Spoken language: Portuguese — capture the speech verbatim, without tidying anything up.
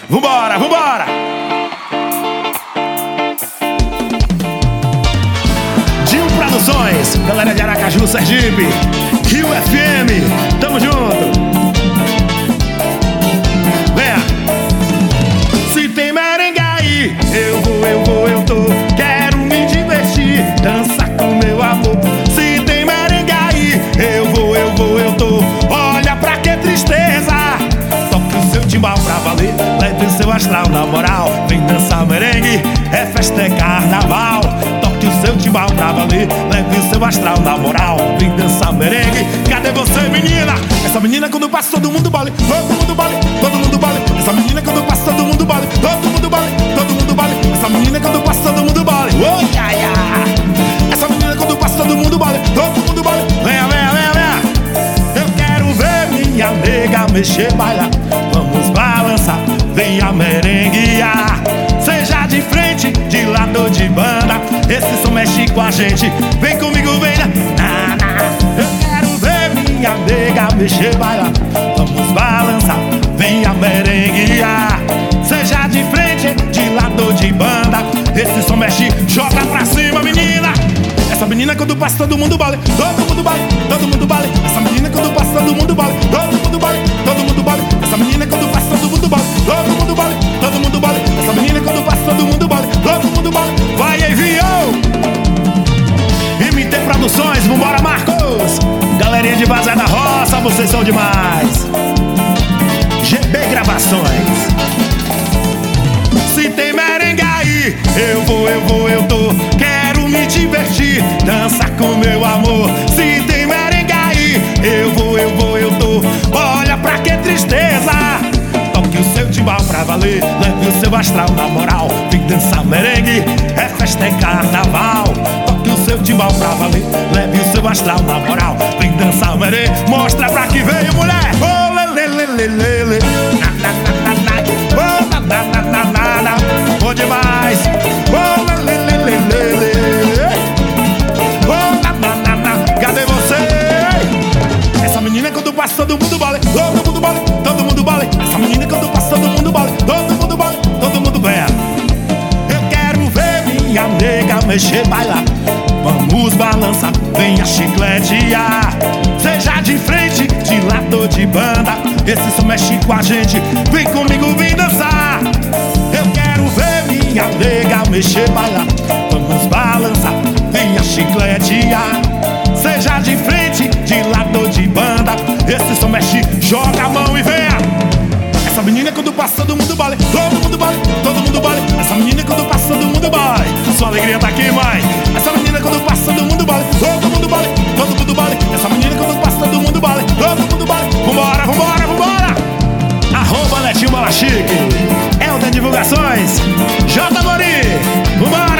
Vambora, vambora! Dil Produções, galera de Aracaju, Sergipe, Rio F M, tamo junto! Venha! Se tem merengue aí, eu vou, eu vou, eu tô. Quero me divertir, dançar com meu amor. Se tem merengue aí, eu vou, eu vou, eu tô. Olha pra que tristeza. Toque o seu timbal pra valer, leve o seu astral na moral. Vem dançar merengue, é festa, é carnaval. Toque o seu timbal pra valer, leve o seu astral na moral. Vem dançar merengue, cadê você, menina? Essa menina quando passa todo mundo bale, todo mundo bale, todo mundo bale. Essa menina quando passa todo mundo bale, todo mundo bale, todo mundo bale. Essa menina quando passa todo mundo bale, oh, yeah, yeah. Essa menina quando passa todo mundo bale, todo mundo bale. Venha, venha, venha, venha. Eu quero ver minha nega mexer, bailar. Vamos balançar, venha merenguear. Seja de frente, de lado ou de banda, esse som mexe com a gente. Vem comigo, vem na, na, na. Eu quero ver minha nega mexer, bailar. Vamos balançar, venha merenguear. Seja de frente, de lado ou de banda, esse som mexe, joga pra cima, menina. Essa menina quando passa todo mundo bale, todo mundo bale, todo mundo bale. Essa menina quando passa todo mundo bale, todo mundo bale, todo mundo bale. Essa menina quando passa todo mundo bale, todo mundo bale, todo mundo bale. Essa menina quando passa todo mundo bale, todo mundo bale. Vai, enviou! M T Produções, vambora, Marcos! Galerinha de Vazar da Roça, vocês são demais! G B Gravações. Se tem merengue aí, eu vou, eu vou, eu tô. Quero me divertir, dançar com meu amor. Se tem merengue aí, eu vou, eu vou, eu tô. Olha pra que tristeza. Toque o seu timbal pra valer, leve o seu astral na moral. Vem dançar merengue, é festa, é carnaval. Toque o seu timbal pra valer, leve o seu astral na moral. Vem dançar merengue, mostra pra que veio, mulher. Oh, lê, lê, lê, lê, lê. Na, na, na, na, na. Oh, na, na, na, na, na, na. Bom demais. Oh, lê, lê, lê, lê, lê. Oh, na, na, na, na. Cadê você? Essa menina quando passa todo mundo bale, todo mundo bale, todo mundo bale. Essa menina quando passa todo mundo bale, todo mundo bale, todo mundo venha. Eu quero ver minha nega mexer, bailar. Vamos balançar, venha chicletear. Seja de frente, de lado ou de banda, esse som mexe com a gente. Vem comigo, vem dançar. Eu quero ver minha nega mexer, bailar. Vamos balançar, venha chicletear. Seja de frente, de lado ou de banda, esse som mexe, joga a mão e venha. Essa menina quando passa todo mundo bale, todo mundo bale, todo mundo bale. Essa menina quando passa todo mundo bale. Sua alegria tá aqui, mãe. Essa menina quando passa todo mundo bale, todo mundo bale, todo mundo bale. Essa menina quando passa todo mundo bale, todo mundo bale. Vambora, vambora, vambora. Arroba Netinho Bala Chique, Elda Divulgações, J Mori. Vambora.